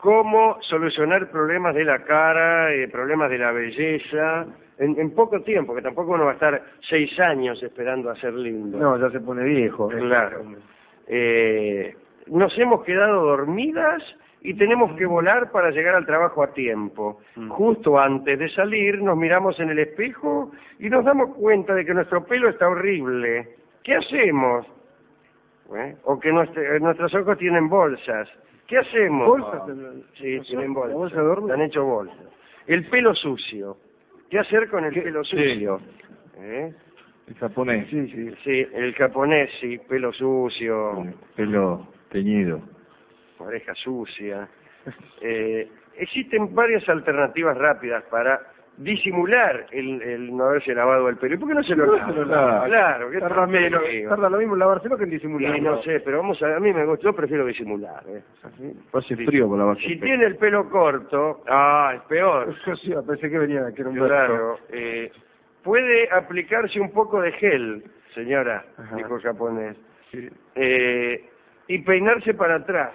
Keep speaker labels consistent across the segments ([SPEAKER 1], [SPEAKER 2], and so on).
[SPEAKER 1] cómo solucionar problemas de la cara, problemas de la belleza, en poco tiempo, que tampoco uno va a estar 6 años esperando a ser lindo.
[SPEAKER 2] No, ya se pone viejo.
[SPEAKER 1] Claro. Nos hemos quedado dormidas y tenemos que volar para llegar al trabajo a tiempo. Justo antes de salir nos miramos en el espejo y nos damos cuenta de que nuestro pelo está horrible. ¿Qué hacemos? O que nuestros ojos tienen bolsas. ¿Qué hacemos?
[SPEAKER 2] ¿Bolsas?
[SPEAKER 1] Sí, tienen bolsas.
[SPEAKER 2] ¿Bolsa de dormir?
[SPEAKER 1] Han hecho bolsas. El pelo sucio. ¿Qué hacer con el pelo sucio?
[SPEAKER 3] El japonés.
[SPEAKER 1] Sí, el japonés, sí, pelo sucio.
[SPEAKER 3] Pelo teñido.
[SPEAKER 1] Oreja sucia. Existen varias alternativas rápidas para disimular el no haberse lavado el pelo. ¿Y por qué no se lo lava? Claro, que
[SPEAKER 2] tarda lo mismo en lavárselo que en disimularlo.
[SPEAKER 1] no sé, pero a mí me gusta, yo prefiero disimular.
[SPEAKER 3] Hace frío con la base.
[SPEAKER 1] Si tiene el pelo corto, es peor.
[SPEAKER 2] Sí, pensé que venía, que era un
[SPEAKER 1] Claro, puede aplicarse un poco de gel, señora, dijo el japonés, y peinarse para atrás.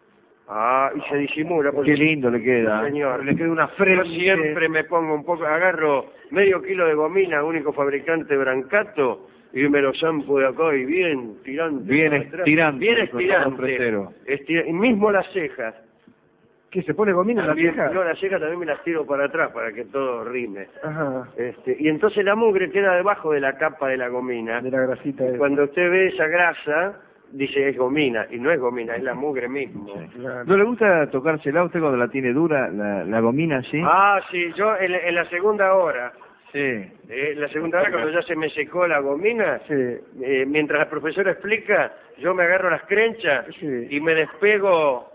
[SPEAKER 1] Y se disimula.
[SPEAKER 3] Qué lindo le queda.
[SPEAKER 1] Señor,
[SPEAKER 2] le queda una frente.
[SPEAKER 1] Yo siempre me pongo un poco, agarro medio kilo de gomina, único fabricante Brancato, y me lo zampo de acá y bien tirante.
[SPEAKER 3] Bien estirante.
[SPEAKER 1] Bien estirante. Y mismo las cejas.
[SPEAKER 2] ¿Qué, se pone gomina en la ceja?
[SPEAKER 1] No, las cejas también me las tiro para atrás para que todo rime.
[SPEAKER 2] Ajá.
[SPEAKER 1] Y entonces la mugre queda debajo de la capa de la gomina.
[SPEAKER 2] De la grasita.
[SPEAKER 1] Cuando usted ve esa grasa, dice es gomina, y no es gomina, es la mugre mismo.
[SPEAKER 2] Claro.
[SPEAKER 3] ¿No le gusta tocársela a usted cuando la tiene dura, la gomina así?
[SPEAKER 1] Sí, yo en la segunda hora.
[SPEAKER 3] Sí.
[SPEAKER 1] La segunda hora, cuando ya se me secó la gomina, mientras la profesora explica, yo me agarro las crenchas y me despego.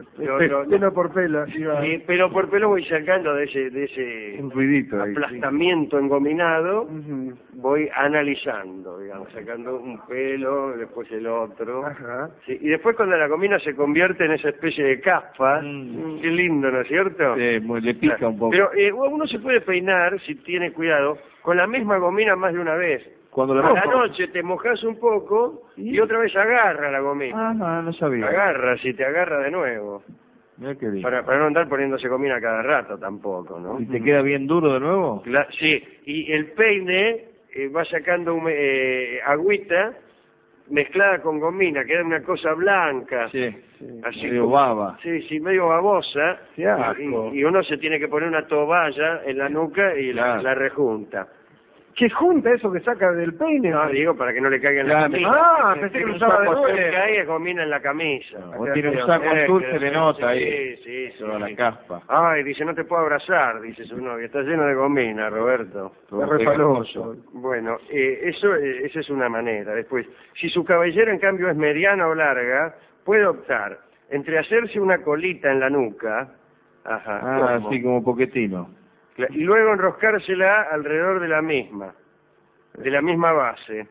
[SPEAKER 2] Pelo por pelo.
[SPEAKER 1] Y pelo por pelo voy sacando de ese
[SPEAKER 3] un ruidito ahí,
[SPEAKER 1] aplastamiento engominado, voy analizando, digamos, sacando un pelo, después el otro. Y después cuando la gomina se convierte en esa especie de caspa, qué lindo, ¿no es cierto?
[SPEAKER 3] Le pica un poco.
[SPEAKER 1] Pero uno se puede peinar, si tiene cuidado, con la misma gomina más de una vez.
[SPEAKER 3] Cuando
[SPEAKER 1] a la noche te mojas un poco y otra vez agarra la gomina.
[SPEAKER 3] No sabía.
[SPEAKER 1] Agarra, si te agarra de nuevo.
[SPEAKER 3] Mira qué bien.
[SPEAKER 1] Para no andar poniéndose gomina cada rato tampoco, ¿no?
[SPEAKER 3] ¿Y te queda bien duro de nuevo?
[SPEAKER 1] Sí, y el peine va sacando agüita mezclada con gomina, queda una cosa blanca. Así
[SPEAKER 3] medio baba.
[SPEAKER 1] Sí, medio babosa. Y uno se tiene que poner una toalla en la nuca y la rejunta.
[SPEAKER 2] ¿Qué junta eso que saca del peine?
[SPEAKER 1] No, digo, para que no le caiga en la camisa.
[SPEAKER 2] Pensé que lo usaba de nuevo.
[SPEAKER 1] Que hay es gomina en la camisa.
[SPEAKER 3] O tiene un saco azul, se le nota ahí. Toda la caspa.
[SPEAKER 1] Dice, no te puedo abrazar, dice su novia. Está lleno de gomina, Roberto.
[SPEAKER 2] Está refaloso.
[SPEAKER 1] Bueno, esa es una manera. Después, si su cabellera, en cambio, es mediana o larga, puede optar entre hacerse una colita en la nuca.
[SPEAKER 3] Así como Pochettino.
[SPEAKER 1] Y luego enroscársela alrededor de la misma base.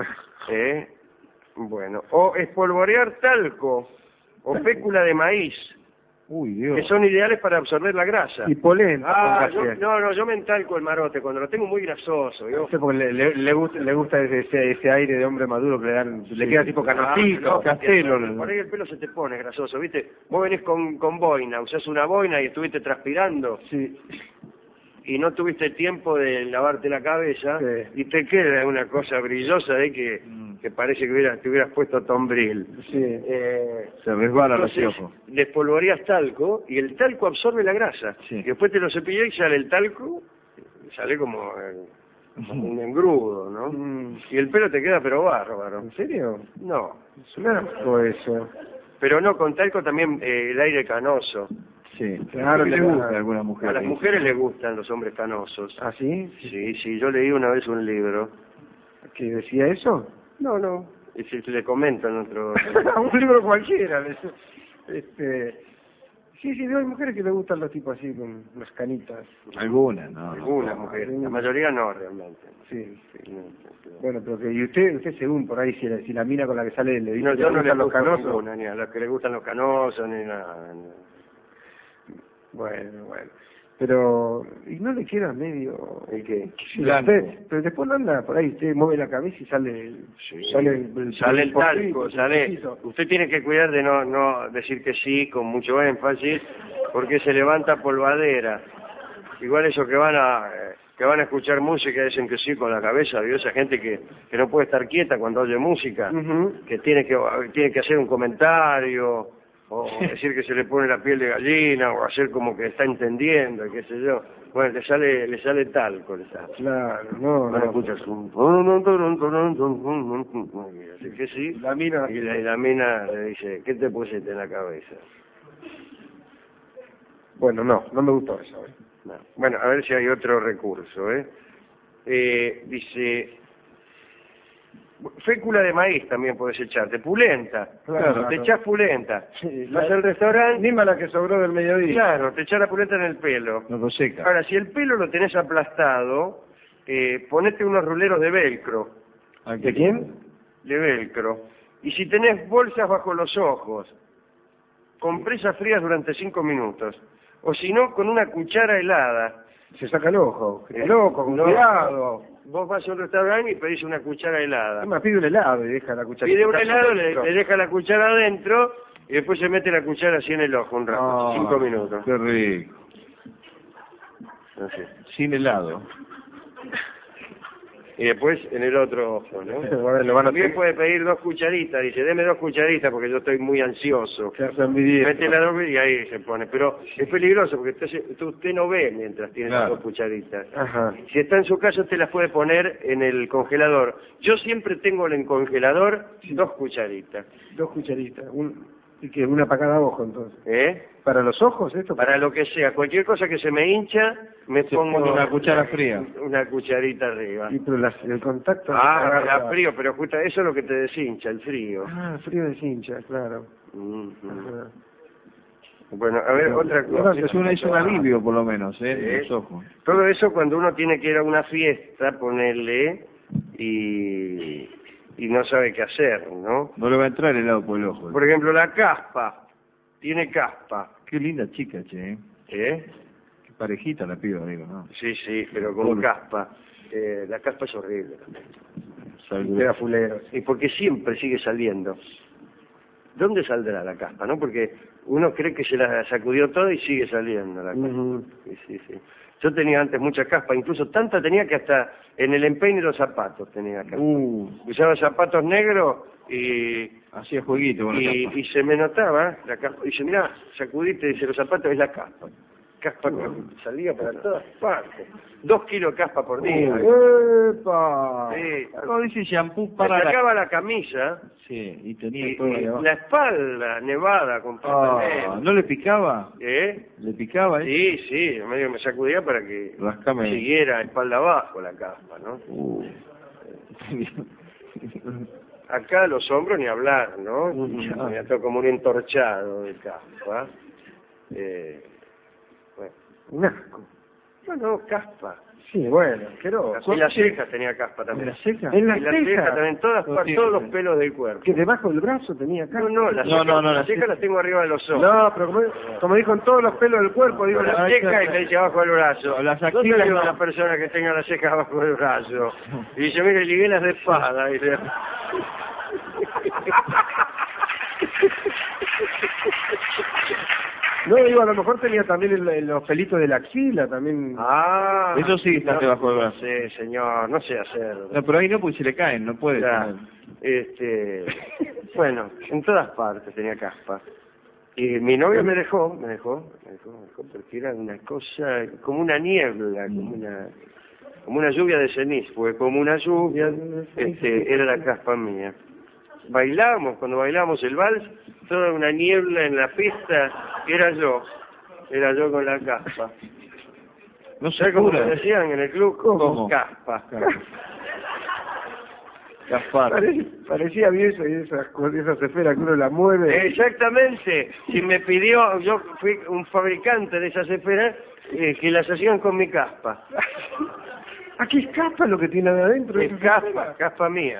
[SPEAKER 1] Bueno, o espolvorear talco o fécula de maíz, que son ideales para absorber la grasa.
[SPEAKER 2] Y polen.
[SPEAKER 1] Yo me entalco el marote cuando lo tengo muy grasoso.
[SPEAKER 2] Porque le gusta ese aire de hombre maduro que le queda tipo canocito, castelo.
[SPEAKER 1] Por ahí el pelo se te pone grasoso, ¿viste? Vos venís con boina, usás una boina y estuviste transpirando. Y no tuviste tiempo de lavarte la cabeza y te queda una cosa brillosa de que parece que te hubieras puesto Tombril.
[SPEAKER 3] Se resbala los ojos.
[SPEAKER 1] Despolvoreas talco y el talco absorbe la grasa. Y después te lo cepillas y sale el talco, sale como un engrudo, ¿no? Y el pelo te queda pero bárbaro.
[SPEAKER 2] ¿En serio?
[SPEAKER 1] No.
[SPEAKER 2] Es un asco eso.
[SPEAKER 1] Pero no, con talco también el aire canoso.
[SPEAKER 3] Claro, le gusta a algunas mujeres.
[SPEAKER 1] A las mujeres les gustan los hombres canosos.
[SPEAKER 2] ¿Ah, sí?
[SPEAKER 1] Sí, yo leí una vez un libro.
[SPEAKER 2] ¿Que decía eso?
[SPEAKER 1] No. Y si le comento en otro...
[SPEAKER 2] un libro cualquiera. Sí, hay mujeres que le gustan los tipos así, con las canitas.
[SPEAKER 1] Algunas mujeres. La mayoría no, realmente.
[SPEAKER 2] Sí. Bueno, pero que... ¿Y usted según por ahí, si la mina con la que sale le dice
[SPEAKER 1] yo no le
[SPEAKER 2] gustan los canosos?
[SPEAKER 1] Ninguna, ni a los que le gustan los canosos, ni nada.
[SPEAKER 2] Bueno. Pero, ¿y no le queda medio?
[SPEAKER 1] ¿El qué?
[SPEAKER 2] Pero después no anda por ahí, usted mueve la cabeza y sale
[SPEAKER 1] el talco, sale. Usted tiene que cuidar de no decir que sí con mucho énfasis, porque se levanta polvadera. Igual esos que van a escuchar música dicen que sí con la cabeza, ¿vio? Esa gente que no puede estar quieta cuando oye música, que tiene que hacer un comentario, o decir que se le pone la piel de gallina, o hacer como que está entendiendo, qué sé yo. Bueno, le sale talco, le sale.
[SPEAKER 2] Claro, no.
[SPEAKER 1] Escuchas un... Así que sí,
[SPEAKER 2] La mina...
[SPEAKER 1] y la mina le dice, ¿qué te pusiste en la cabeza?
[SPEAKER 2] Bueno, no me gustó eso.
[SPEAKER 1] No. Bueno, a ver si hay otro recurso, dice, fécula de maíz también puedes echarte, pulenta,
[SPEAKER 2] Claro.
[SPEAKER 1] te echás pulenta,
[SPEAKER 2] Sí,
[SPEAKER 1] vas al restaurante,
[SPEAKER 2] Misma la que sobró del mediodía.
[SPEAKER 1] claro, te echás la pulenta en el pelo.
[SPEAKER 3] No lo seca.
[SPEAKER 1] Ahora, si el pelo lo tenés aplastado, ponete unos ruleros de velcro.
[SPEAKER 2] ¿De quién?
[SPEAKER 1] De velcro. Y si tenés bolsas bajo los ojos, compresas frías durante 5 minutos. O si no, con una cuchara helada.
[SPEAKER 2] Se saca el ojo. Loco, con cuidado.
[SPEAKER 1] Vos vas a un restaurante y pedís una cuchara helada.
[SPEAKER 2] Además pide un helado y deja la cuchara.
[SPEAKER 1] Pide un helado, le deja la cuchara adentro y después se mete la cuchara así en el ojo un rato, 5 minutos.
[SPEAKER 3] Qué rico.
[SPEAKER 1] Así.
[SPEAKER 3] Sin helado.
[SPEAKER 1] Y después en el otro ojo, ¿no?
[SPEAKER 2] Lo van a
[SPEAKER 1] También puede pedir 2 cucharitas, dice, deme 2 cucharitas porque yo estoy muy ansioso. Mete la 2 y ahí se pone. Pero es peligroso porque usted no ve mientras tiene las 2 cucharitas.
[SPEAKER 2] Ajá.
[SPEAKER 1] Si está en su casa, usted las puede poner en el congelador. Yo siempre tengo en el congelador 2 cucharitas.
[SPEAKER 2] 2 cucharitas. ¿Y que una para cada ojo, entonces? ¿Para los ojos esto?
[SPEAKER 1] Para lo que sea. Cualquier cosa que se me hincha, me pongo
[SPEAKER 3] una cuchara fría.
[SPEAKER 1] Una cucharita arriba.
[SPEAKER 2] Sí, pero el contacto...
[SPEAKER 1] Da frío, pero justo eso es lo que te deshincha, el frío.
[SPEAKER 2] El frío deshincha, claro.
[SPEAKER 1] Ajá. Bueno, a ver, otra cosa.
[SPEAKER 3] Es un alivio, por lo menos, en los ojos.
[SPEAKER 1] Todo eso cuando uno tiene que ir a una fiesta, ponerle y no sabe qué hacer, ¿no?
[SPEAKER 3] No le va a entrar el helado por el ojo.
[SPEAKER 1] Por ejemplo, la caspa. Tiene caspa.
[SPEAKER 3] Qué linda chica, che. Qué parejita la piba, digo, ¿no?
[SPEAKER 1] Sí, pero con caspa. La caspa es horrible también.
[SPEAKER 2] Queda fulero.
[SPEAKER 1] Y porque siempre sigue saliendo. ¿Dónde saldrá la caspa, no? Porque uno cree que se la sacudió toda y sigue saliendo la caspa. Sí. Yo tenía antes mucha caspa, incluso tanta tenía que hasta en el empeine de los zapatos tenía caspa. Usaba zapatos negros y...
[SPEAKER 3] Hacía jueguito con la caspa.
[SPEAKER 1] Y se me notaba la caspa. Y dice, mirá, sacudiste, dice, los zapatos es la caspa. Caspa que salía para todas partes. 2 kilos de caspa por día.
[SPEAKER 2] ¡Epa!
[SPEAKER 1] Sí.
[SPEAKER 3] No dice shampoo
[SPEAKER 1] Me
[SPEAKER 3] para
[SPEAKER 1] sacaba la camisa
[SPEAKER 3] Sí, y tenía
[SPEAKER 1] y
[SPEAKER 3] todo ahí abajo.
[SPEAKER 1] la espalda nevada completamente.
[SPEAKER 3] ¿No le picaba? ¿Le picaba
[SPEAKER 1] Sí, medio me sacudía para que
[SPEAKER 3] Rascame.
[SPEAKER 1] siguiera espalda abajo la caspa, ¿no? Acá los hombros ni hablar, ¿no? Me ató como un entorchado de caspa. Bueno.
[SPEAKER 2] Un asco.
[SPEAKER 1] No, caspa.
[SPEAKER 2] Sí, bueno, asqueroso.
[SPEAKER 1] En las cejas tenía caspa también.
[SPEAKER 3] ¿En las cejas?
[SPEAKER 2] En las
[SPEAKER 1] En las cejas
[SPEAKER 2] cejas.
[SPEAKER 1] también, todos los pelos del cuerpo.
[SPEAKER 2] Que debajo del brazo tenía acá.
[SPEAKER 1] Las cejas las tengo arriba de los ojos.
[SPEAKER 2] No, pero como dijo, en todos los pelos del cuerpo, digo,
[SPEAKER 1] Las cejas y me dice abajo del brazo.
[SPEAKER 3] Las
[SPEAKER 1] ¿Dónde
[SPEAKER 3] axilas
[SPEAKER 1] hay
[SPEAKER 3] no.
[SPEAKER 1] una persona que tenga las cejas abajo del brazo? Y dice, mire, liguelas de espada. Dice.
[SPEAKER 2] No, digo, a lo mejor tenía también los pelitos de la axila, también.
[SPEAKER 3] Eso sí está debajo del brazo.
[SPEAKER 1] Sí, señor, no sé hacerlo.
[SPEAKER 3] No, pero ahí no, porque se le caen, no puede.
[SPEAKER 1] Ya, bueno, en todas partes tenía caspa. Y mi novio me dejó, porque era una cosa, como una niebla, como una lluvia de ceniz, fue como una lluvia, era la caspa mía. Cuando bailábamos el vals, toda una niebla en la pista, era yo con la caspa.
[SPEAKER 3] No se
[SPEAKER 1] ¿Sabes cómo
[SPEAKER 3] cura.
[SPEAKER 1] me decían en el club?
[SPEAKER 3] ¿Cómo?
[SPEAKER 1] Caspa.
[SPEAKER 3] Gaspar.
[SPEAKER 2] Parecía bien esas esferas que uno la mueve.
[SPEAKER 1] Exactamente. Si me pidió, yo fui un fabricante de esas esferas que las hacían con mi caspa.
[SPEAKER 2] Aquí es caspa lo que tiene de adentro.
[SPEAKER 1] Es caspa mía.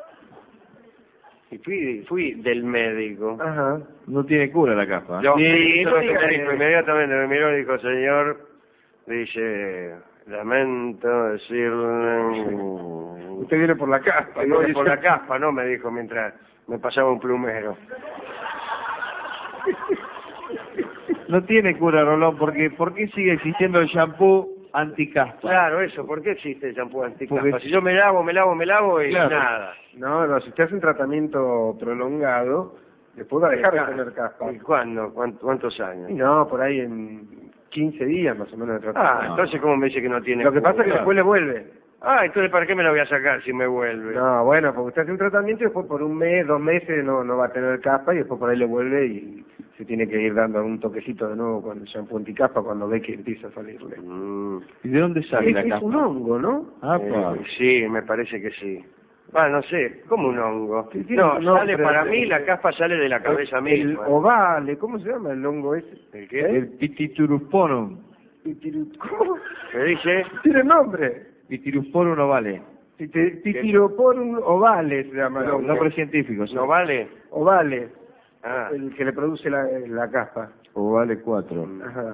[SPEAKER 1] Y fui del médico.
[SPEAKER 2] Ajá.
[SPEAKER 3] No tiene cura la caspa.
[SPEAKER 1] Eso es lo que me dijo inmediatamente. Me miró y dijo, señor, dice, lamento decirle...
[SPEAKER 2] Usted viene por la caspa.
[SPEAKER 1] ¿No? Por la caspa, ¿no? Me dijo mientras me pasaba un plumero.
[SPEAKER 3] No tiene cura, Rolón, porque ¿por qué sigue existiendo el shampoo anticaspa?
[SPEAKER 1] Claro, eso, ¿por qué existe el shampoo anticaspa?
[SPEAKER 3] Porque-
[SPEAKER 1] Si yo me lavo y
[SPEAKER 3] Claro.
[SPEAKER 1] nada.
[SPEAKER 2] No, si usted hace un tratamiento prolongado, después va a dejar de tener caspa.
[SPEAKER 1] ¿Y cuándo? ¿Cuántos
[SPEAKER 2] Y
[SPEAKER 1] años?
[SPEAKER 2] no, por ahí en 15 días más o menos de tratamiento.
[SPEAKER 1] Entonces ¿cómo me dice que no tiene
[SPEAKER 2] Lo que pasa es que
[SPEAKER 1] cura?
[SPEAKER 2] después le vuelve.
[SPEAKER 1] Entonces ¿para qué me lo voy a sacar si me vuelve?
[SPEAKER 2] No, bueno, porque usted hace un tratamiento y después por un mes, 2 meses no va a tener caspa y después por ahí le vuelve y se tiene que ir dando un toquecito de nuevo con el shampoo anticaspa cuando ve que empieza a salirle.
[SPEAKER 3] ¿Y de dónde sale la
[SPEAKER 2] Es
[SPEAKER 3] caspa?
[SPEAKER 2] un hongo, ¿no?
[SPEAKER 1] Sí, me parece que sí. No sé, ¿cómo un hongo?
[SPEAKER 2] Sí, tiene
[SPEAKER 1] No,
[SPEAKER 2] un nombre.
[SPEAKER 1] sale para mí, la caspa sale de la cabeza
[SPEAKER 2] El
[SPEAKER 1] misma.
[SPEAKER 2] ovale, ¿cómo se llama el hongo ese?
[SPEAKER 1] ¿El qué?
[SPEAKER 3] El Pitirusporum.
[SPEAKER 2] ¿Cómo?
[SPEAKER 1] ¿Me dice?
[SPEAKER 2] Tiene nombre.
[SPEAKER 3] Pitirusporum ovale.
[SPEAKER 2] Pitiroporum ovale se llama el hongo.
[SPEAKER 3] Nombre científico. sí.
[SPEAKER 1] ¿No vale?
[SPEAKER 2] Ovale,
[SPEAKER 1] Ah,
[SPEAKER 2] el que le produce la caspa.
[SPEAKER 3] Ovale 4.
[SPEAKER 2] Ajá.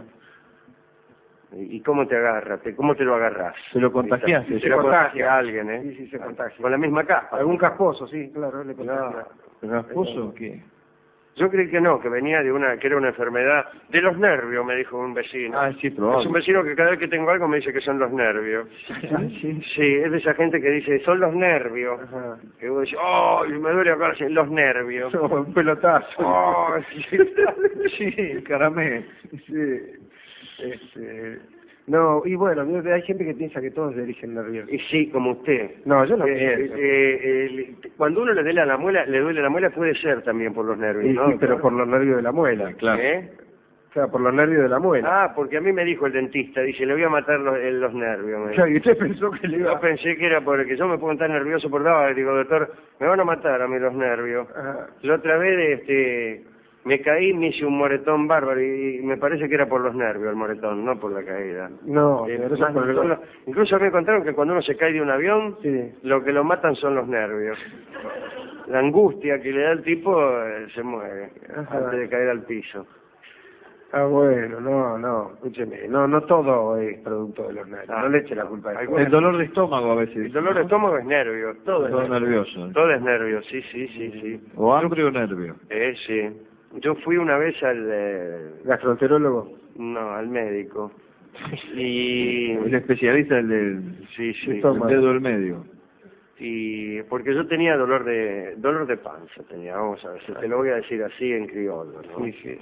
[SPEAKER 1] ¿y cómo te agarra? ¿Cómo te lo agarras?
[SPEAKER 3] Se lo contagiaste.
[SPEAKER 1] Se lo contagia a alguien, ¿eh?
[SPEAKER 2] Sí, sí, se contagia.
[SPEAKER 1] Con la misma caspa.
[SPEAKER 2] Algún casposo, sí, claro, le contagia.
[SPEAKER 3] ¿Rasposo qué?
[SPEAKER 1] Yo creí que no, que venía que era una enfermedad de los nervios, me dijo un vecino.
[SPEAKER 3] Sí,
[SPEAKER 1] Es un
[SPEAKER 3] probable.
[SPEAKER 1] vecino que cada vez que tengo algo me dice que son los nervios.
[SPEAKER 3] Sí.
[SPEAKER 1] Sí, es de esa gente que dice, son los nervios.
[SPEAKER 2] Ajá.
[SPEAKER 1] Que vos decís, me duele acá, los nervios.
[SPEAKER 2] Un pelotazo.
[SPEAKER 1] Sí,
[SPEAKER 3] Sí, caramé.
[SPEAKER 2] Sí. No, y bueno, hay gente que piensa que todo es de origen nervioso.
[SPEAKER 1] Y sí, como usted.
[SPEAKER 2] No, yo no pienso.
[SPEAKER 1] Cuando uno le duele la muela puede ser también por los nervios,
[SPEAKER 2] Sí,
[SPEAKER 1] ¿no?
[SPEAKER 2] sí, pero por los nervios de la muela.
[SPEAKER 3] Claro.
[SPEAKER 1] ¿Eh?
[SPEAKER 2] O sea, por los nervios de la muela.
[SPEAKER 1] Porque a mí me dijo el dentista, dice, le voy a matar los nervios. me
[SPEAKER 2] O sea, y usted pensó que le
[SPEAKER 1] Yo
[SPEAKER 2] iba
[SPEAKER 1] pensé que era porque yo me pongo tan nervioso por nada, digo, doctor, me van a matar a mí los nervios.
[SPEAKER 2] Ajá.
[SPEAKER 1] La otra vez, me caí, me hice un moretón bárbaro y me parece que era por los nervios el moretón, no por la caída.
[SPEAKER 2] No,
[SPEAKER 1] Eh,
[SPEAKER 2] pero eso
[SPEAKER 1] más
[SPEAKER 2] es por el...
[SPEAKER 1] incluso me contaron que cuando uno se cae de un avión,
[SPEAKER 2] Sí.
[SPEAKER 1] lo que lo matan son los nervios. La angustia que le da el tipo se muere
[SPEAKER 2] Ajá.
[SPEAKER 1] antes de caer al piso.
[SPEAKER 2] Bueno, no, escúcheme, no todo es producto de los nervios, no le eche la culpa a eso.
[SPEAKER 3] El dolor de estómago a veces.
[SPEAKER 1] El dolor de estómago es nervio, todo es
[SPEAKER 3] Todo
[SPEAKER 1] nervio.
[SPEAKER 3] nervioso.
[SPEAKER 1] Todo es nervio, sí.
[SPEAKER 3] O hambre o nervio.
[SPEAKER 1] Sí. Yo fui una vez al médico. Y
[SPEAKER 3] El especialista del
[SPEAKER 1] sí,
[SPEAKER 2] estómago.
[SPEAKER 3] dedo del medio.
[SPEAKER 1] y porque yo tenía dolor de panza, vamos a ver, si te lo voy a decir así en criollo, ¿no?
[SPEAKER 2] Sí.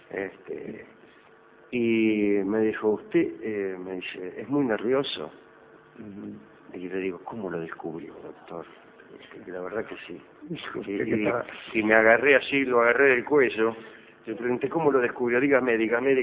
[SPEAKER 1] Y me dijo, usted, me dice, es muy nervioso. Y le digo, ¿cómo lo descubrió, doctor? Y la verdad que sí. Y me agarré así, lo agarré del cuello. Le pregunté, ¿cómo lo descubrió? Dígame.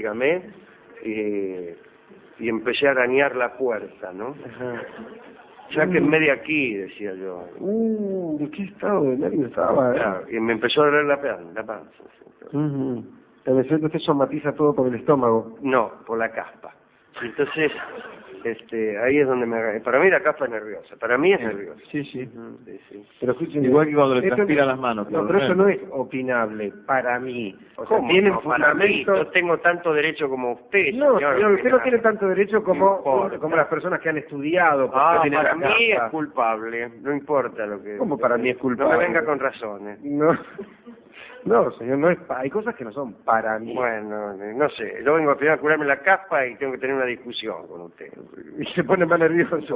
[SPEAKER 1] Y empecé a arañar la puerta, ¿no?
[SPEAKER 2] Ajá.
[SPEAKER 1] Sáquenme de aquí, decía yo.
[SPEAKER 2] ¿En qué estado de nervio estaba?
[SPEAKER 1] Claro, y me empezó a doler la panza.
[SPEAKER 2] Debe ser que usted somatiza todo por el estómago.
[SPEAKER 1] No, por la caspa. Entonces, ahí es donde me agarré. Para mí la caspa es nerviosa. Para mí es nerviosa.
[SPEAKER 3] Sí.
[SPEAKER 1] Sí.
[SPEAKER 2] Pero escúcheme,
[SPEAKER 3] Igual que cuando le
[SPEAKER 2] esto
[SPEAKER 3] transpiran las manos.
[SPEAKER 2] No, pero eso no es opinable para mí. O sea,
[SPEAKER 1] ¿Cómo?
[SPEAKER 2] tienen
[SPEAKER 1] No, para mí,
[SPEAKER 2] fundamento.
[SPEAKER 1] yo tengo tanto derecho como usted,
[SPEAKER 2] No,
[SPEAKER 1] señor.
[SPEAKER 2] señor, usted no tiene tanto derecho como
[SPEAKER 1] importa.
[SPEAKER 2] las personas que han estudiado. porque tienen
[SPEAKER 1] Para
[SPEAKER 2] la
[SPEAKER 1] mí es
[SPEAKER 2] caspa.
[SPEAKER 1] culpable. No importa lo que...
[SPEAKER 2] ¿Cómo para mí es culpable?
[SPEAKER 1] No me venga con razones.
[SPEAKER 2] No, señor, no es hay cosas que no son para mí.
[SPEAKER 1] Bueno, no sé. Yo vengo primero a curarme la caspa y tengo que tener una discusión con usted.
[SPEAKER 2] Y se pone más nervioso.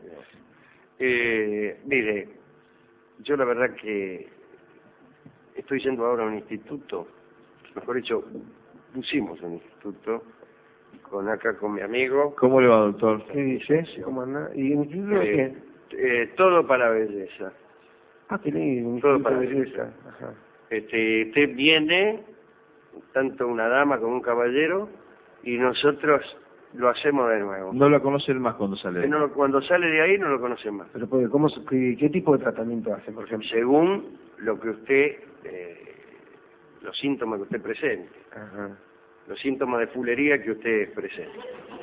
[SPEAKER 1] Mire, yo la verdad que estoy yendo ahora a un instituto, mejor dicho, pusimos un instituto con mi amigo.
[SPEAKER 3] ¿Cómo le va, doctor?
[SPEAKER 2] ¿Qué dice? ¿Cómo anda? ¿Y en el instituto de qué?
[SPEAKER 1] Todo para belleza.
[SPEAKER 2] Qué lindo, un
[SPEAKER 1] Todo
[SPEAKER 2] instituto
[SPEAKER 1] para
[SPEAKER 2] de
[SPEAKER 1] belleza.
[SPEAKER 2] belleza. Ajá.
[SPEAKER 1] Usted viene, tanto una dama como un caballero, y nosotros lo hacemos de nuevo.
[SPEAKER 3] No la conocen más cuando sale.
[SPEAKER 1] Cuando sale de ahí no lo conocen más.
[SPEAKER 2] Pero ¿qué tipo de tratamiento hace, por ejemplo?
[SPEAKER 1] Según lo que usted, los síntomas que usted presente,
[SPEAKER 2] Ajá.
[SPEAKER 1] los síntomas de fulería que usted presente.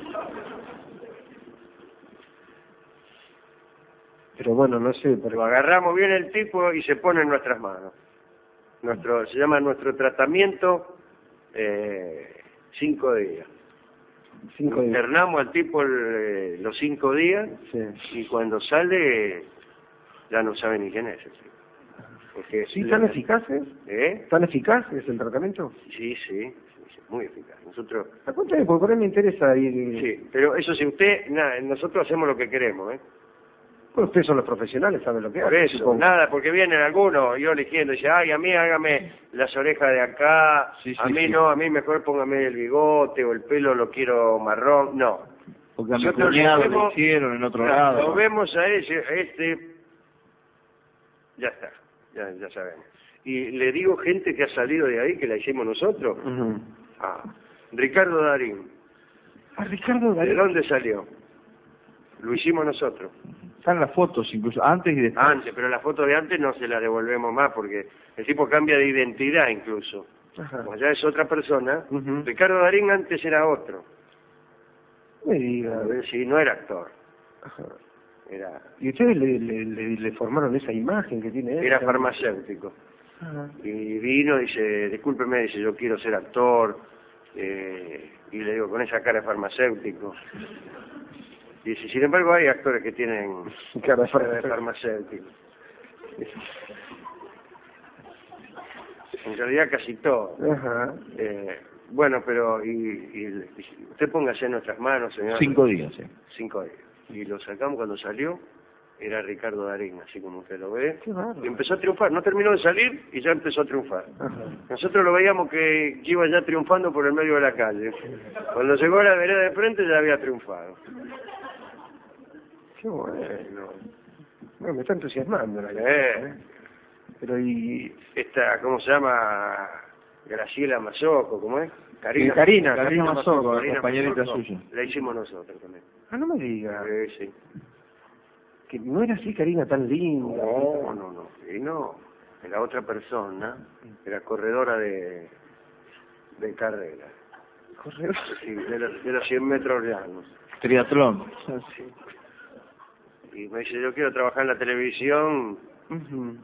[SPEAKER 2] Pero bueno, no sé,
[SPEAKER 1] Lo agarramos bien el tipo y se pone en nuestras manos. Se llama nuestro tratamiento 5 días.
[SPEAKER 2] 5 días.
[SPEAKER 1] Internamos al tipo los 5 días
[SPEAKER 2] Sí.
[SPEAKER 1] y cuando sale ya no sabe ni quién es el tipo. Porque
[SPEAKER 2] ¿Sí tan eficaces?
[SPEAKER 1] ¿Eh?
[SPEAKER 2] ¿Tan eficaces el tratamiento?
[SPEAKER 1] Sí. muy eficaz. Nosotros...
[SPEAKER 2] Cuéntame, porque por ahí me interesa ir...
[SPEAKER 1] Sí, pero eso sí, usted, nada, nosotros hacemos lo que queremos, ¿eh?
[SPEAKER 2] Bueno, ustedes son los profesionales, saben lo que
[SPEAKER 1] Por
[SPEAKER 2] hacen,
[SPEAKER 1] eso,
[SPEAKER 2] supongo.
[SPEAKER 1] nada, porque vienen algunos, yo eligiendo, dice, ay, a mí hágame las orejas de acá,
[SPEAKER 3] Sí, sí,
[SPEAKER 1] a mí
[SPEAKER 3] sí.
[SPEAKER 1] no, a mí mejor póngame el bigote o el pelo lo quiero marrón, no.
[SPEAKER 3] Porque a mi
[SPEAKER 1] Nosotros
[SPEAKER 3] cuñado
[SPEAKER 1] lo
[SPEAKER 3] le
[SPEAKER 1] vemos-
[SPEAKER 3] hicieron en otro
[SPEAKER 1] Claro,
[SPEAKER 3] lado.
[SPEAKER 1] lo vemos a ya está, ya sabemos. Y le digo gente que ha salido de ahí, que la hicimos nosotros.
[SPEAKER 2] Ujú.
[SPEAKER 1] Ah, Ricardo Darín.
[SPEAKER 2] Ricardo
[SPEAKER 1] ¿De
[SPEAKER 2] Darín.
[SPEAKER 1] dónde salió? Lo hicimos nosotros.
[SPEAKER 3] Están las fotos incluso, antes y después.
[SPEAKER 1] Antes, pero la foto de antes no se la devolvemos más porque el tipo cambia de identidad incluso.
[SPEAKER 2] Ajá.
[SPEAKER 1] Como ya es otra persona,
[SPEAKER 2] Ujú.
[SPEAKER 1] Ricardo Darín antes era otro.
[SPEAKER 2] Me diga.
[SPEAKER 1] Sí, no era actor.
[SPEAKER 2] Ajá.
[SPEAKER 1] Era,
[SPEAKER 2] ¿Y ustedes le formaron esa imagen que tiene él?
[SPEAKER 1] era farmacéutico.
[SPEAKER 2] Ajá.
[SPEAKER 1] Y vino, dice, discúlpeme, dice, yo quiero ser actor. Y le digo, con esa cara de farmacéutico. Y dice, sin embargo, hay actores que tienen
[SPEAKER 2] Cara de
[SPEAKER 1] cara de farmacéutico. En realidad casi todo.
[SPEAKER 2] Ajá.
[SPEAKER 1] Bueno, pero usted póngase en nuestras manos, señor.
[SPEAKER 3] 5 días, sí.
[SPEAKER 1] 5 días. Y lo sacamos cuando salió, era Ricardo Darín, así como usted lo ve.
[SPEAKER 2] Qué bárbaro.
[SPEAKER 1] Y empezó a triunfar, no terminó de salir y ya empezó a triunfar.
[SPEAKER 2] Ajá.
[SPEAKER 1] Nosotros lo veíamos que iba ya triunfando por el medio de la calle. Cuando llegó a la vereda de frente ya había triunfado.
[SPEAKER 2] Qué bueno. Bueno, me está entusiasmando la cosa,
[SPEAKER 1] Eh,
[SPEAKER 2] Pero y...
[SPEAKER 1] esta, ¿cómo se llama? Graciela Mazoco, ¿cómo es?
[SPEAKER 2] Karina
[SPEAKER 3] Mazoco,
[SPEAKER 1] Karina
[SPEAKER 3] compañerita
[SPEAKER 1] Mazoco,
[SPEAKER 3] suya.
[SPEAKER 1] la hicimos nosotros también.
[SPEAKER 2] Ah, no me diga.
[SPEAKER 1] Sí.
[SPEAKER 2] Que no era así Karina tan linda.
[SPEAKER 1] No. Y no, la otra persona era corredora de carrera.
[SPEAKER 2] Corredor.
[SPEAKER 1] Sí, de los 100 metros llanos.
[SPEAKER 3] Triatlón.
[SPEAKER 1] Y me dice, yo quiero trabajar en la televisión.
[SPEAKER 2] Ujú.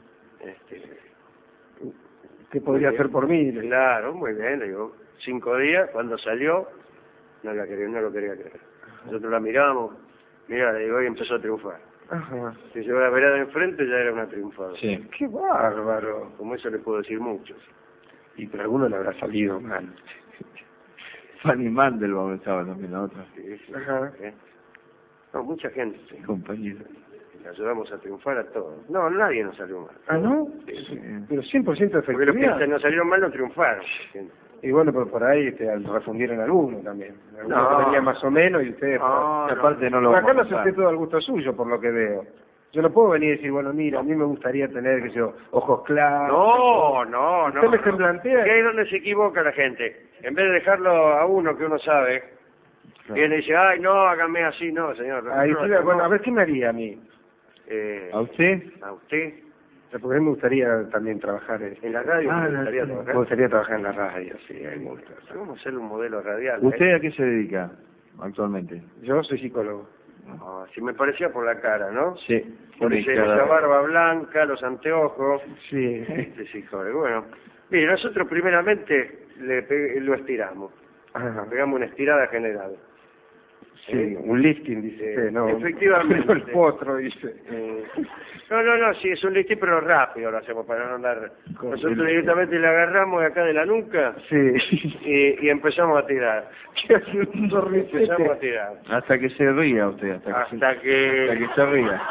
[SPEAKER 2] ¿Qué
[SPEAKER 1] Muy
[SPEAKER 2] podría
[SPEAKER 1] bien.
[SPEAKER 2] hacer por mí?
[SPEAKER 1] Claro, muy bien, le digo. 5 días, cuando salió, no lo quería creer. Nosotros la miramos, mira, le digo, y empezó a triunfar.
[SPEAKER 2] Ajá.
[SPEAKER 1] Si llegó a la vereda de enfrente, ya era una triunfadora.
[SPEAKER 3] Sí.
[SPEAKER 2] Qué bárbaro.
[SPEAKER 1] Como eso le puedo decir muchos.
[SPEAKER 2] Y pero a alguno le habrá salido mal.
[SPEAKER 3] Fanny Mandelbaum estaba también la otra.
[SPEAKER 1] Sí.
[SPEAKER 2] Ajá.
[SPEAKER 1] No, mucha gente.
[SPEAKER 3] Compañera.
[SPEAKER 1] Le ayudamos a triunfar a todos. No, nadie nos salió mal.
[SPEAKER 2] ¿Ah, no?
[SPEAKER 3] Sí.
[SPEAKER 2] Pero 100%
[SPEAKER 1] Porque los que
[SPEAKER 2] efectividad.
[SPEAKER 1] nos salieron mal no triunfaron.
[SPEAKER 2] Y bueno, pero por ahí refundieron alguno también. Alguno
[SPEAKER 1] No.
[SPEAKER 2] que tenía más o menos y ustedes...
[SPEAKER 1] No,
[SPEAKER 3] Y aparte no lo
[SPEAKER 2] Pero acá no
[SPEAKER 3] vamos a
[SPEAKER 2] hace
[SPEAKER 3] contar.
[SPEAKER 2] usted todo al gusto suyo, por lo que veo. Yo no puedo venir y decir, bueno, mira, a mí me gustaría tener, qué sé yo, ojos claros.
[SPEAKER 1] No.
[SPEAKER 2] Usted me semblantea.
[SPEAKER 1] Que ahí es donde se equivoca la gente. En vez de dejarlo a uno que uno sabe, y él le dice, ay, no, hágame así, no, señor.
[SPEAKER 2] Ahí
[SPEAKER 1] No,
[SPEAKER 2] sí,
[SPEAKER 1] no,
[SPEAKER 2] bueno, a ver, ¿qué me haría a mí?
[SPEAKER 3] ¿A usted?
[SPEAKER 1] a usted,
[SPEAKER 2] Porque a mí me gustaría también trabajar
[SPEAKER 1] en la radio,
[SPEAKER 2] Ah,
[SPEAKER 1] me gustaría
[SPEAKER 2] me
[SPEAKER 1] trabajar.
[SPEAKER 2] gustaría trabajar en la radio, sí, a mí me gusta.
[SPEAKER 1] Vamos a hacer un modelo radial.
[SPEAKER 3] ¿Usted a qué se dedica actualmente?
[SPEAKER 2] Yo soy psicólogo.
[SPEAKER 1] No, si me parecía por la cara, ¿no?
[SPEAKER 3] Sí.
[SPEAKER 1] Por esa barba blanca, los anteojos.
[SPEAKER 2] Sí.
[SPEAKER 1] Sí, joder, bueno. Mire, nosotros primeramente lo estiramos.
[SPEAKER 2] Ajá.
[SPEAKER 1] Pegamos una estirada general.
[SPEAKER 2] Sí, un lifting, dice usted, ¿no?
[SPEAKER 1] Efectivamente.
[SPEAKER 2] El potro, dice.
[SPEAKER 1] No, sí, es un listín, pero rápido lo hacemos para no andar.
[SPEAKER 2] Con
[SPEAKER 1] Nosotros
[SPEAKER 2] el-
[SPEAKER 1] directamente le agarramos de acá de la nuca
[SPEAKER 2] Sí.
[SPEAKER 1] y empezamos a tirar.
[SPEAKER 2] ¿Qué hace un
[SPEAKER 1] Empezamos a
[SPEAKER 2] sorrisete?
[SPEAKER 1] tirar.
[SPEAKER 3] Hasta que se ría usted, hasta
[SPEAKER 1] Hasta
[SPEAKER 3] que
[SPEAKER 1] que...
[SPEAKER 3] se ría.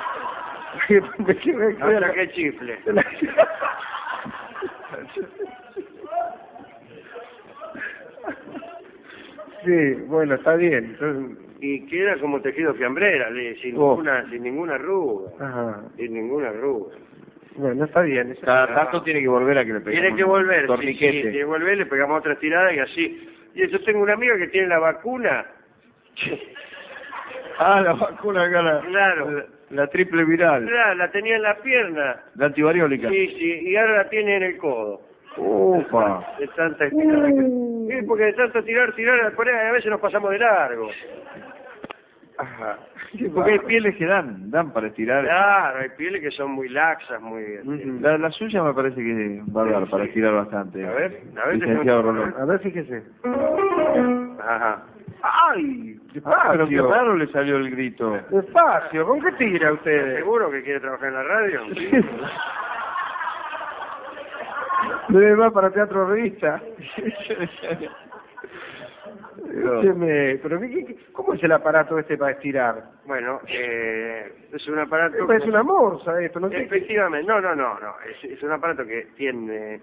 [SPEAKER 1] Hasta que chifle.
[SPEAKER 2] Sí, bueno, está bien. Entonces,
[SPEAKER 1] Y queda como tejido fiambrera,
[SPEAKER 2] Oh.
[SPEAKER 1] sin ninguna arruga.
[SPEAKER 2] ajá.
[SPEAKER 1] Sin ninguna arruga.
[SPEAKER 2] Bueno, está bien. eso-
[SPEAKER 3] Cada tanto tiene que volver a que le pegue.
[SPEAKER 1] Tiene que volver, sí,
[SPEAKER 3] Torniquete.
[SPEAKER 1] tiene que volver, le pegamos otra estirada y así. Y yo tengo una amiga que tiene la vacuna.
[SPEAKER 3] Ah, la vacuna acá,
[SPEAKER 1] Claro.
[SPEAKER 3] la triple viral,
[SPEAKER 1] Claro, la tenía en la pierna.
[SPEAKER 3] la antivariólica.
[SPEAKER 1] Sí, y ahora la tiene en el codo.
[SPEAKER 3] Ufa.
[SPEAKER 1] De tanta estirada. Sí, porque de tanto tirar, por ahí a veces nos pasamos de largo.
[SPEAKER 2] Ajá.
[SPEAKER 3] Porque hay pieles que dan para estirar.
[SPEAKER 1] Claro, hay pieles que son muy laxas, muy...
[SPEAKER 3] La suya me parece que va a dar para estirar bastante.
[SPEAKER 1] A ver,
[SPEAKER 3] Licenciado Rolón.
[SPEAKER 2] A ver, fíjese.
[SPEAKER 1] Ajá.
[SPEAKER 2] ¡Ay!
[SPEAKER 3] Pero qué
[SPEAKER 2] Despacio.
[SPEAKER 3] raro le salió el grito.
[SPEAKER 2] Despacio, ¿con qué tira usted?
[SPEAKER 1] ¿Seguro que quiere trabajar en la radio?
[SPEAKER 2] Debe más para teatro revista. Escúcheme, pero ¿cómo es el aparato este para estirar?
[SPEAKER 1] Bueno, es un aparato...
[SPEAKER 2] Es una morsa esto, ¿no?
[SPEAKER 1] Efectivamente, no, es un aparato que tiene...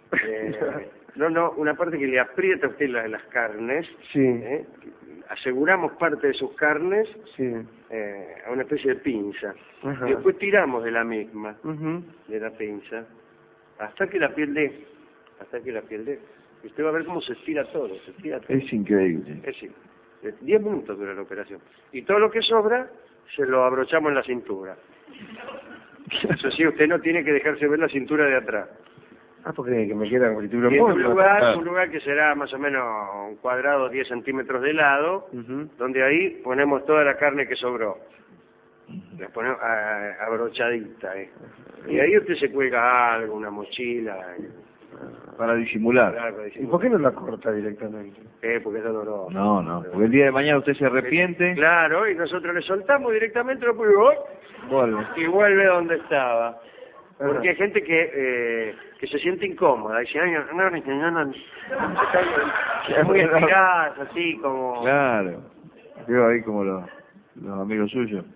[SPEAKER 1] una parte que le aprieta a usted las carnes.
[SPEAKER 2] Sí.
[SPEAKER 1] Aseguramos parte de sus carnes
[SPEAKER 2] Sí.
[SPEAKER 1] A una especie de pinza.
[SPEAKER 2] Ajá.
[SPEAKER 1] Y después tiramos de la misma,
[SPEAKER 2] Ujú.
[SPEAKER 1] de la pinza, hasta que la piel dé. Y usted va a ver cómo se estira todo,
[SPEAKER 3] Es increíble.
[SPEAKER 1] Es decir, 10 minutos dura la operación. Y todo lo que sobra, se lo abrochamos en la cintura. Eso sí, usted no tiene que dejarse ver la cintura de atrás.
[SPEAKER 2] Ah, porque que me queda con el título
[SPEAKER 1] Y en un
[SPEAKER 2] polvo.
[SPEAKER 1] lugar que será más o menos un cuadrado 10 centímetros de lado,
[SPEAKER 2] Ujú.
[SPEAKER 1] donde ahí ponemos toda la carne que sobró. La ponemos abrochadita. Y ahí usted se cuelga algo, una mochila.
[SPEAKER 3] Para disimular.
[SPEAKER 1] Algo,
[SPEAKER 2] ¿Y por qué no la corta directamente?
[SPEAKER 1] porque es doloroso.
[SPEAKER 3] No, porque el día de mañana usted se arrepiente.
[SPEAKER 1] Claro, y nosotros le soltamos directamente, lo ponemos
[SPEAKER 3] Vuelve.
[SPEAKER 1] y vuelve donde estaba. Porque
[SPEAKER 2] Ajá.
[SPEAKER 1] hay gente que se siente incómoda, dice, ay, no, es muy estirada, así como...
[SPEAKER 3] Claro. Veo ahí como los amigos suyos,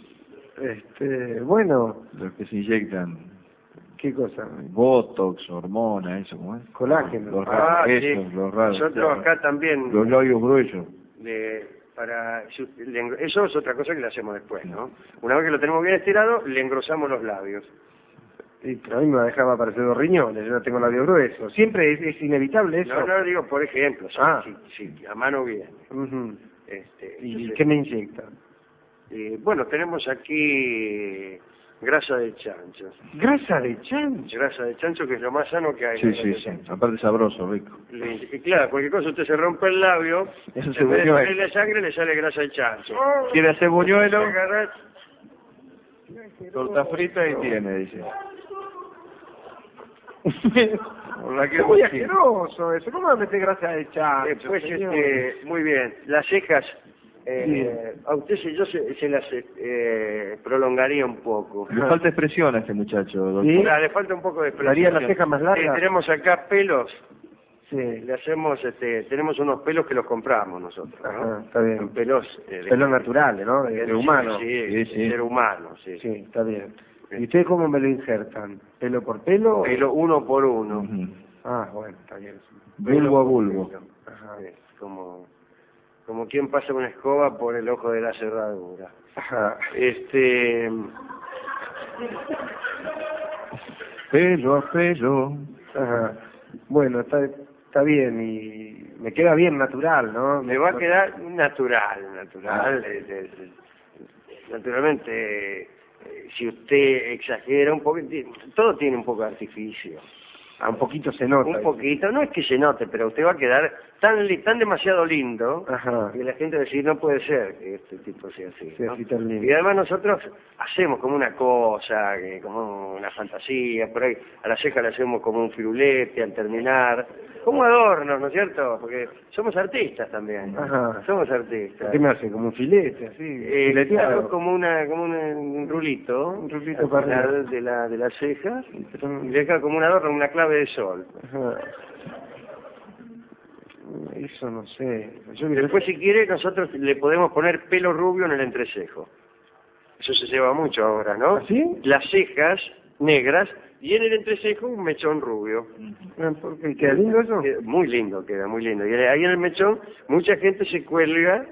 [SPEAKER 2] Bueno,
[SPEAKER 3] los que se inyectan
[SPEAKER 2] ¿qué cosa?
[SPEAKER 3] botox, hormonas, eso, ¿cómo es?
[SPEAKER 2] Colágeno.
[SPEAKER 3] Los raros,
[SPEAKER 1] sí.
[SPEAKER 3] esos, los raros.
[SPEAKER 1] Nosotros acá también...
[SPEAKER 3] Los labios gruesos.
[SPEAKER 1] Eso es otra cosa que le hacemos después, ¿no? Una vez que lo tenemos bien estirado, le engrosamos los labios.
[SPEAKER 2] Y, pero a mí me dejaba parecer dos riñones, yo no tengo labio grueso. Siempre es inevitable eso.
[SPEAKER 1] No, digo, por ejemplo, si a mano bien.
[SPEAKER 2] Ujú. ¿Y
[SPEAKER 1] Entonces,
[SPEAKER 2] qué me inyecta?
[SPEAKER 1] bueno, tenemos aquí grasa de chancho.
[SPEAKER 2] ¿Grasa de chancho?
[SPEAKER 1] Grasa de chancho, que es lo más sano que hay.
[SPEAKER 3] Sí. Aparte sabroso, rico.
[SPEAKER 1] Y claro, cualquier cosa usted se rompe el labio,
[SPEAKER 3] Eso se
[SPEAKER 1] en vez de
[SPEAKER 3] buñuelo.
[SPEAKER 1] sacarle sangre, le sale grasa de chancho.
[SPEAKER 3] ¿Quiere hacer buñuelo?
[SPEAKER 1] Agarra-
[SPEAKER 3] Torta frita y tiene, dice. La que
[SPEAKER 2] Es muy
[SPEAKER 3] sí.
[SPEAKER 2] asqueroso eso. ¿Cómo va a meter grasa de chancho?
[SPEAKER 1] Después,
[SPEAKER 2] señor?
[SPEAKER 1] muy bien, las cejas, a usted yo se las prolongaría un poco.
[SPEAKER 3] Le falta expresión a este muchacho, doctor.
[SPEAKER 2] ¿Sí?
[SPEAKER 1] Le falta un poco de
[SPEAKER 2] ¿Daría
[SPEAKER 1] expresión.
[SPEAKER 2] las cejas más largas?
[SPEAKER 1] Tenemos acá pelos,
[SPEAKER 2] Sí.
[SPEAKER 1] le hacemos, tenemos unos pelos que los compramos nosotros, ¿no?
[SPEAKER 2] Ajá, está bien.
[SPEAKER 1] Son pelos
[SPEAKER 2] Pelos naturales, ¿no? De humano.
[SPEAKER 1] Sí,
[SPEAKER 3] Sí.
[SPEAKER 1] ser humano, sí.
[SPEAKER 2] Sí, está bien. ¿Y ustedes cómo me lo injertan? ¿Pelo por pelo?
[SPEAKER 1] Pelo uno por uno.
[SPEAKER 3] Ujú.
[SPEAKER 2] Ah, bueno, está bien.
[SPEAKER 3] Bulbo a bulbo.
[SPEAKER 2] Ajá.
[SPEAKER 1] Sí, como quien pasa una escoba por el ojo de la cerradura.
[SPEAKER 2] Ajá.
[SPEAKER 3] Pelo a pelo.
[SPEAKER 2] Ajá. Bueno, está bien y me queda bien natural, ¿no?
[SPEAKER 1] Me va a quedar natural. Naturalmente, si usted exagera un poco, todo tiene un poco de artificio.
[SPEAKER 2] Un poquito se nota.
[SPEAKER 1] Un poquito, no es que se note, pero usted va a quedar tan demasiado lindo
[SPEAKER 2] Ajá.
[SPEAKER 1] que la gente va a decir, no puede ser que este tipo sea así.
[SPEAKER 2] Sí,
[SPEAKER 1] ¿no?
[SPEAKER 2] así tan lindo.
[SPEAKER 1] Y además nosotros hacemos como una cosa, como una fantasía, por ahí a la ceja le hacemos como un firulete al terminar, como adornos, ¿no es cierto? Porque somos artistas también.
[SPEAKER 2] Ajá.
[SPEAKER 1] Somos artistas.
[SPEAKER 2] ¿Qué me hace? Como un filete, así. Fileteado.
[SPEAKER 1] Claro, como un rulito.
[SPEAKER 2] Un rulito para arriba.
[SPEAKER 1] de la ceja, y le deja como un adorno, una clave de sol.
[SPEAKER 2] Ajá. Eso no sé.
[SPEAKER 1] Después, si quiere, nosotros le podemos poner pelo rubio en el entrecejo. Eso se lleva mucho ahora, ¿no?
[SPEAKER 2] ¿Ah, sí?
[SPEAKER 1] Las cejas negras y en el entrecejo un mechón rubio.
[SPEAKER 2] ¿Porque queda lindo eso?
[SPEAKER 1] Muy lindo, queda muy lindo. Y ahí en el mechón mucha gente se cuelga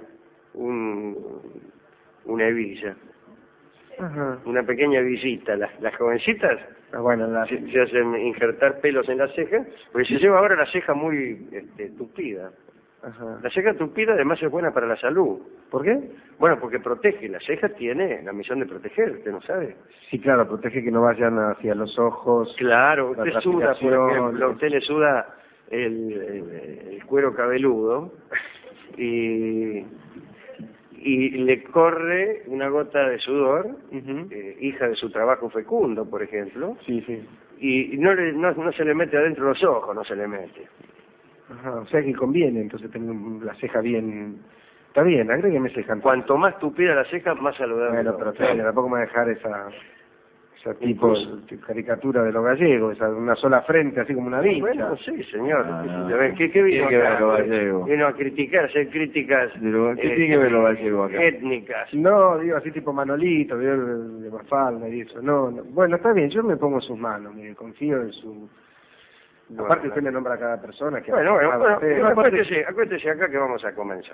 [SPEAKER 1] una hebilla,
[SPEAKER 2] Ajá.
[SPEAKER 1] una pequeña hebillita. Las jovencitas
[SPEAKER 2] Ah, bueno,
[SPEAKER 1] se hacen injertar pelos en las cejas, porque se lleva ahora la ceja muy tupida.
[SPEAKER 2] Ajá.
[SPEAKER 1] La ceja tupida además es buena para la salud.
[SPEAKER 2] ¿Por qué?
[SPEAKER 1] Bueno, porque protege. La ceja tiene la misión de proteger, ¿usted no sabe?
[SPEAKER 2] Sí, claro, protege que no vayan hacia los ojos.
[SPEAKER 1] Claro,
[SPEAKER 2] La
[SPEAKER 1] usted suda, por
[SPEAKER 2] transpiración.
[SPEAKER 1] ejemplo, usted le suda el cuero cabeludo y le corre una gota de sudor,
[SPEAKER 2] Ujú.
[SPEAKER 1] hija de su trabajo fecundo, por ejemplo,
[SPEAKER 2] Sí, sí.
[SPEAKER 1] y no se le mete adentro los ojos, no se le mete.
[SPEAKER 2] Ajá, o sea que conviene entonces tener la ceja bien. Está bien, agrégueme ceja.
[SPEAKER 1] Cuanto más tupida la ceja, más saludable.
[SPEAKER 2] Bueno, pero está bien, tampoco me va a dejar sea, tipo caricatura de los gallegos, esa, una sola frente, así como una vincha.
[SPEAKER 1] Bueno, sí, señor.
[SPEAKER 3] No.
[SPEAKER 1] A ver, ¿qué vino
[SPEAKER 3] Tiene que ver
[SPEAKER 1] acá?
[SPEAKER 3] los gallegos.
[SPEAKER 1] Vino a criticar, hacer críticas
[SPEAKER 3] ¿Qué tiene que ver los gallegos acá?
[SPEAKER 1] étnicas.
[SPEAKER 2] No, digo así tipo Manolito, ¿vio? De Mafalda y eso. No, no. Bueno, está bien, yo me pongo en sus manos, mire, confío en su...
[SPEAKER 1] Bueno,
[SPEAKER 2] Aparte usted me nombra a cada persona que...
[SPEAKER 1] Bueno,
[SPEAKER 2] aparte-
[SPEAKER 1] acuérdese acá que vamos a comenzar.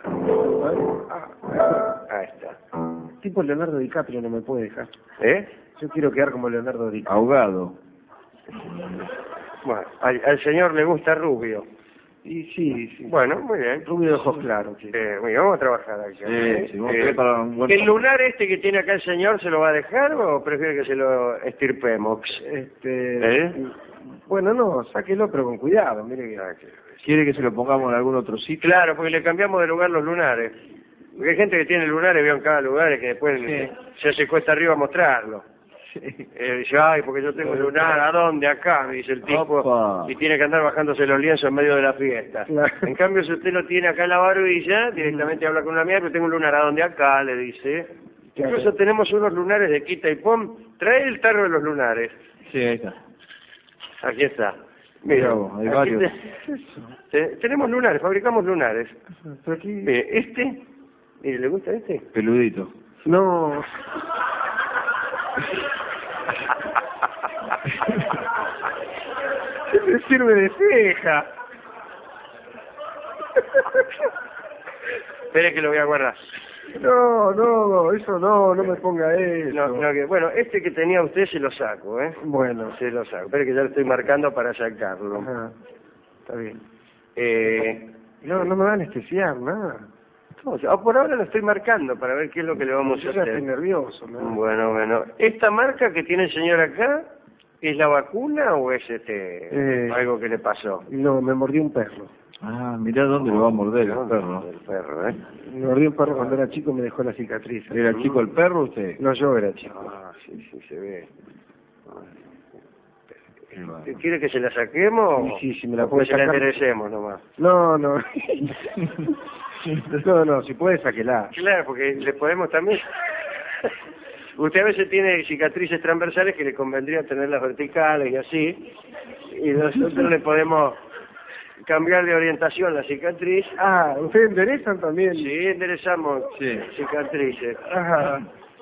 [SPEAKER 1] Ahí está.
[SPEAKER 2] Tipo Leonardo DiCaprio no me puede dejar.
[SPEAKER 1] ¿Eh?
[SPEAKER 2] Yo quiero quedar como Leonardo DiCaprio.
[SPEAKER 3] Ahogado.
[SPEAKER 1] Bueno, al señor le gusta rubio.
[SPEAKER 2] Y sí, sí.
[SPEAKER 1] Bueno, muy bien.
[SPEAKER 2] Rubio de ojos claros, sí.
[SPEAKER 1] Muy bien, vamos a trabajar aquí.
[SPEAKER 3] Sí, vos querés para un buen...
[SPEAKER 1] ¿El lunar este que tiene acá el señor se lo va a dejar o prefiere que se lo estirpemos?
[SPEAKER 2] Bueno, no, sáquelo, pero con cuidado, mire que...
[SPEAKER 3] ¿Quiere que se lo pongamos en algún otro sitio?
[SPEAKER 1] Claro, porque le cambiamos de lugar los lunares. Porque hay gente que tiene lunares, veo en cada lugar, y que después se hace cuesta arriba a mostrarlo. Dice, ay, porque yo tengo lunar, ¿a dónde? Acá, me dice el tipo,
[SPEAKER 3] Opa.
[SPEAKER 1] y tiene que andar bajándose los lienzos en medio de la fiesta.
[SPEAKER 2] Claro.
[SPEAKER 1] En cambio, si usted lo tiene acá en la barbilla, directamente habla con una amiga, pero tengo un lunar, ¿a dónde? Acá, le dice.
[SPEAKER 2] Claro.
[SPEAKER 1] Incluso tenemos unos lunares de quita y pon. Trae el tarro de los lunares.
[SPEAKER 3] Sí, ahí está.
[SPEAKER 1] Aquí está. Mira,
[SPEAKER 3] Mirá vos, hay
[SPEAKER 1] aquí
[SPEAKER 3] varios.
[SPEAKER 1] tenemos lunares, fabricamos lunares.
[SPEAKER 2] Pero aquí...
[SPEAKER 1] Este, mire, ¿le gusta este?
[SPEAKER 3] Peludito.
[SPEAKER 2] No... Me sirve de ceja.
[SPEAKER 1] Espere que lo voy a guardar.
[SPEAKER 2] No, eso no me ponga eso.
[SPEAKER 1] Bueno, este que tenía usted se lo saco, ¿eh?
[SPEAKER 2] Bueno,
[SPEAKER 1] Se lo saco. Espere que ya lo estoy marcando para sacarlo.
[SPEAKER 2] ajá, está bien. No me va a anestesiar, nada.
[SPEAKER 1] Por ahora lo estoy marcando para ver qué es lo que le vamos a
[SPEAKER 2] Yo ya estoy
[SPEAKER 1] hacer.
[SPEAKER 2] nervioso, ¿no?
[SPEAKER 1] Bueno. ¿Esta marca que tiene el señor acá es la vacuna o es algo que le pasó?
[SPEAKER 2] No, me mordió un perro.
[SPEAKER 3] Ah, mirá dónde lo va a morder el perro.
[SPEAKER 1] El perro, ¿eh?
[SPEAKER 2] Me mordió un perro cuando era chico y me dejó la cicatriz.
[SPEAKER 3] ¿Era chico el perro usted?
[SPEAKER 2] No, yo era chico.
[SPEAKER 1] Ah, sí, se ve.
[SPEAKER 3] Qué bárbaro.
[SPEAKER 1] ¿Quiere que se la saquemos?
[SPEAKER 2] Sí, me la
[SPEAKER 1] o
[SPEAKER 2] puede
[SPEAKER 1] que se la
[SPEAKER 2] sacar.
[SPEAKER 1] enderecemos nomás.
[SPEAKER 2] No. No, si puede, sáquela.
[SPEAKER 1] Claro, porque le podemos también... Usted a veces tiene cicatrices transversales que le convendría tenerlas verticales y así, y nosotros le podemos cambiar de orientación la cicatriz.
[SPEAKER 2] Ah, ¿ustedes enderezan también?
[SPEAKER 1] Sí, enderezamos
[SPEAKER 3] Sí.
[SPEAKER 1] cicatrices.
[SPEAKER 2] Ajá.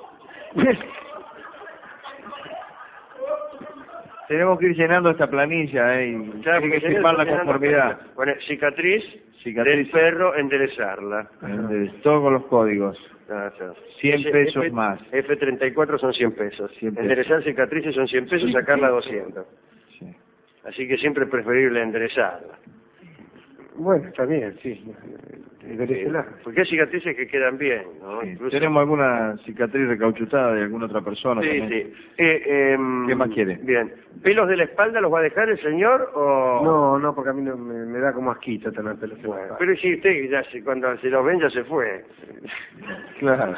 [SPEAKER 3] Tenemos que ir llenando esta planilla, y
[SPEAKER 1] Claro,
[SPEAKER 3] tiene que
[SPEAKER 1] porque
[SPEAKER 3] firmar la
[SPEAKER 1] tenemos que
[SPEAKER 3] conformidad.
[SPEAKER 1] Bueno, cicatriz
[SPEAKER 3] Cicatriz.
[SPEAKER 1] del perro, enderezarla.
[SPEAKER 3] Todo con los códigos. 100 pesos más.
[SPEAKER 1] F34 son 100 pesos.
[SPEAKER 3] 100 pesos.
[SPEAKER 1] Enderezar cicatrices son 100 pesos, sacarla 200.
[SPEAKER 3] Sí.
[SPEAKER 1] Así que siempre es preferible enderezarla.
[SPEAKER 2] Bueno, está bien, sí. Enderecela.
[SPEAKER 1] Porque hay cicatrices que quedan bien, ¿no?
[SPEAKER 3] Sí.
[SPEAKER 1] Incluso-
[SPEAKER 3] ¿Tenemos alguna cicatriz recauchutada de alguna otra persona
[SPEAKER 1] Sí,
[SPEAKER 3] también?
[SPEAKER 1] sí.
[SPEAKER 3] ¿Qué más quiere?
[SPEAKER 1] Bien. ¿Pelos de la espalda los va a dejar el señor o...?
[SPEAKER 2] No, porque a mí no, me da como asquito tener pelos en la
[SPEAKER 1] Bueno,
[SPEAKER 2] espalda.
[SPEAKER 1] pero si usted ya cuando se los ven ya se fue.
[SPEAKER 3] Claro.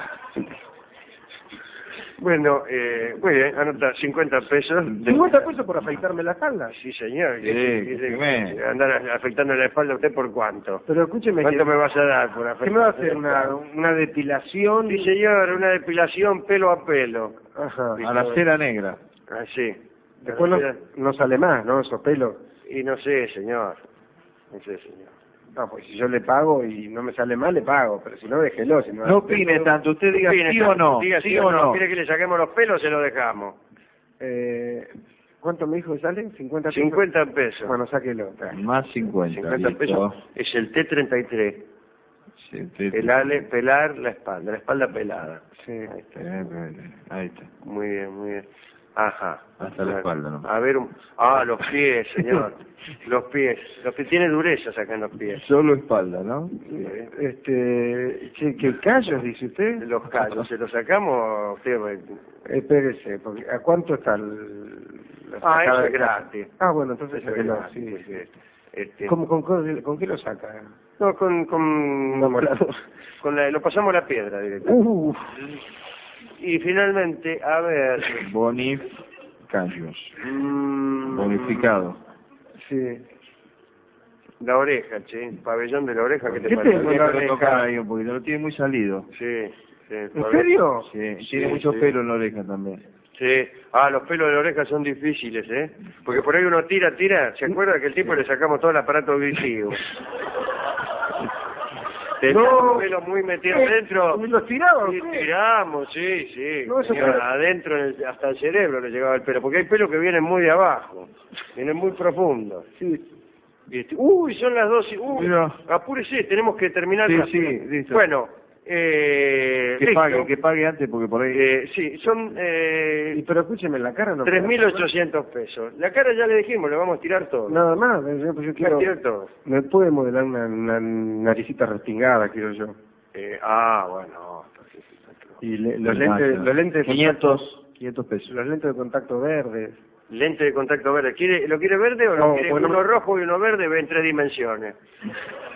[SPEAKER 1] Bueno, muy bien, anota 50 pesos.
[SPEAKER 2] 50 pesos por afeitarme la espalda.
[SPEAKER 1] Sí, señor.
[SPEAKER 3] Sí,
[SPEAKER 1] Dice
[SPEAKER 3] que
[SPEAKER 1] que andar afectando la espalda, ¿usted por cuánto?
[SPEAKER 2] Pero escúcheme,
[SPEAKER 1] ¿Cuánto
[SPEAKER 2] que,
[SPEAKER 1] me vas a dar por
[SPEAKER 2] ¿qué
[SPEAKER 1] afectar?
[SPEAKER 2] me va a hacer? ¿Una depilación?
[SPEAKER 1] Sí, señor, una depilación pelo a pelo.
[SPEAKER 2] Ajá.
[SPEAKER 3] a la cera negra.
[SPEAKER 1] Así.
[SPEAKER 2] Después no sale más, ¿no? Esos pelos.
[SPEAKER 1] Y no sé, señor. No sé, señor.
[SPEAKER 2] No, pues si yo le pago y no me sale mal, le pago. Pero si no, déjelo. Si no,
[SPEAKER 3] No opine tanto, usted diga sí o no.
[SPEAKER 1] Diga sí o no. ¿Quiere que le saquemos los pelos? Se lo dejamos.
[SPEAKER 2] ¿Cuánto me dijo que sale? ¿50 pesos?
[SPEAKER 1] 50 pesos.
[SPEAKER 2] Bueno, sáquelo.
[SPEAKER 3] Más 50.
[SPEAKER 1] 50
[SPEAKER 3] listo.
[SPEAKER 1] pesos. Es el T33.
[SPEAKER 3] Sí,
[SPEAKER 1] Pelar la espalda pelada.
[SPEAKER 2] Sí.
[SPEAKER 1] Ahí está.
[SPEAKER 3] Ahí está.
[SPEAKER 1] Muy bien, muy bien. Ajá.
[SPEAKER 3] Hasta la espalda, ¿no?
[SPEAKER 1] A ver, los pies, señor. Los pies. Los pies tiene durezas acá en los pies.
[SPEAKER 3] Solo espalda, ¿no?
[SPEAKER 2] ¿Qué callos, dice usted?
[SPEAKER 1] Los callos, ¿se los sacamos? Usted,
[SPEAKER 2] Espérese, porque ¿a cuánto está la
[SPEAKER 1] eso
[SPEAKER 2] sacada
[SPEAKER 1] es
[SPEAKER 2] de
[SPEAKER 1] gratis.
[SPEAKER 2] Ah, bueno, entonces
[SPEAKER 1] Eso es
[SPEAKER 2] sáquelo,
[SPEAKER 1] gratis,
[SPEAKER 2] sí. ¿Con qué lo saca?
[SPEAKER 1] No, con
[SPEAKER 2] Un amolador.
[SPEAKER 1] lo pasamos a la piedra directamente. Y finalmente, a ver...
[SPEAKER 3] Bonificados. Bonificado.
[SPEAKER 2] Sí.
[SPEAKER 1] La oreja, che. Pabellón de la oreja, ¿qué te
[SPEAKER 2] ¿Qué
[SPEAKER 1] parece?
[SPEAKER 2] tengo en la
[SPEAKER 3] Déjalo tocar
[SPEAKER 2] oreja?
[SPEAKER 3] ahí un poquito, lo tiene muy salido.
[SPEAKER 1] Sí, sí.
[SPEAKER 2] ¿En serio?
[SPEAKER 3] Sí,
[SPEAKER 1] Sí,
[SPEAKER 3] tiene mucho
[SPEAKER 1] sí.
[SPEAKER 3] pelo en la oreja también.
[SPEAKER 1] Sí. Los pelos de la oreja son difíciles, ¿eh? Porque por ahí uno tira, ¿se acuerda que el tipo le sacamos todo el aparato auditivo? Tenemos el pelo muy metido adentro.
[SPEAKER 2] ¿Y los tiraba?
[SPEAKER 1] Sí, tiramos, sí.
[SPEAKER 2] No, eso
[SPEAKER 1] Iba
[SPEAKER 2] fue-
[SPEAKER 1] adentro, hasta el cerebro le llegaba el pelo, porque hay pelos que vienen muy de abajo, vienen muy profundos.
[SPEAKER 2] Sí.
[SPEAKER 1] Uy, son las 12.
[SPEAKER 3] Mira.
[SPEAKER 1] Apúrese, tenemos que terminar.
[SPEAKER 3] Sí,
[SPEAKER 1] rápido.
[SPEAKER 3] sí, listo.
[SPEAKER 1] Bueno,
[SPEAKER 3] Que
[SPEAKER 1] listo.
[SPEAKER 3] pague antes porque por ahí...
[SPEAKER 1] Sí, son
[SPEAKER 2] Pero escúcheme, la cara no...
[SPEAKER 1] 3.800 pesos. La cara ya le dijimos, le vamos a tirar todo.
[SPEAKER 2] Nada más, yo
[SPEAKER 1] Le vamos
[SPEAKER 2] quiero...
[SPEAKER 1] a tirar todo.
[SPEAKER 2] Me puede modelar una naricita respingada, quiero yo.
[SPEAKER 1] Bueno.
[SPEAKER 2] Y los lentes de
[SPEAKER 3] 500 pesos.
[SPEAKER 2] los lentes de contacto verdes.
[SPEAKER 1] Lente de contacto verde. ¿Lo quiere verde o
[SPEAKER 2] No,
[SPEAKER 1] quiere
[SPEAKER 2] bueno,
[SPEAKER 1] uno rojo y uno verde en 3 dimensiones?